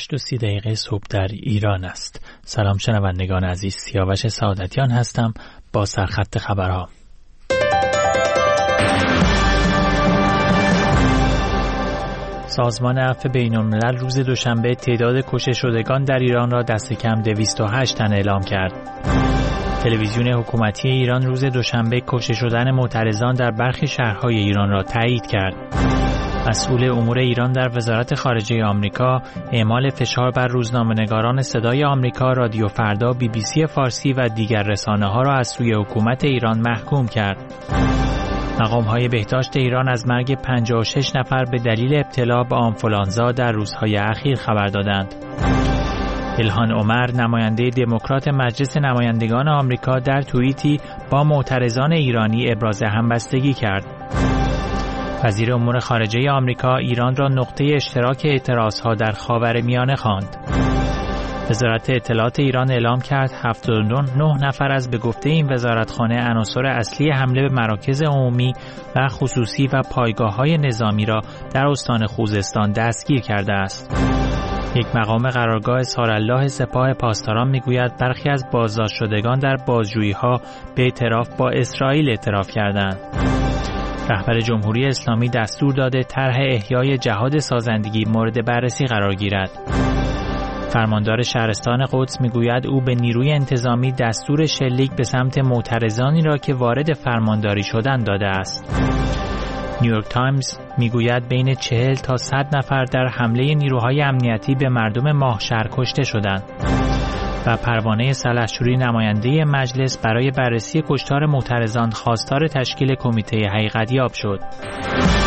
8:30 صبح در ایران است. سلام شنوندگان عزیز، سیاوش سعادتیان هستم با سرخط خبرها. سازمان عفو بین‌الملل روز دوشنبه تعداد کشته شدگان در ایران را دست کم 208 تن اعلام کرد. تلویزیون حکومتی ایران روز دوشنبه کشته شدن معترضان در برخی شهرهای ایران را تایید کرد. مسئول امور ایران در وزارت خارجه آمریکا اعمال فشار بر روزنامه‌نگاران صدای آمریکا، رادیو فردا، BBC فارسی و دیگر رسانه‌ها را از سوی حکومت ایران محکوم کرد. مقام‌های بهداشت ایران از مرگ 56 نفر به دلیل ابتلا به آنفولانزا در روزهای اخیر خبر دادند. الهان عمر، نماینده دموکرات مجلس نمایندگان آمریکا، در توییتی با معترضان ایرانی ابراز همبستگی کرد. وزیر امور خارجه آمریکا ایران را نقطه اشتراک اعتراضها در خاورمیانه خواند. وزارت اطلاعات ایران اعلام کرد 79 نفر از به گفته این وزارتخانه عناصر اصلی حمله به مراکز عمومی و خصوصی و پایگاه‌های نظامی را در استان خوزستان دستگیر کرده است. یک مقام قرارگاه سارالله سپاه پاسداران میگوید برخی از بازداشت شدگان در بازجویی‌ها به اعتراف با اسرائیل اعتراف کردند. رهبر جمهوری اسلامی دستور داده طرح احیای جهاد سازندگی مورد بررسی قرار گیرد. فرماندار شهرستان قدس میگوید او به نیروی انتظامی دستور شلیک به سمت معترضانی را که وارد فرمانداری شدند داده است. نیویورک تایمز میگوید بین 40 تا 100 نفر در حمله نیروهای امنیتی به مردم ماهشهر کشته شدند. و پروانه سلحشوری، نماینده مجلس، برای بررسی کشتار معترضان خواستار تشکیل کمیته حقیقتیاب شد.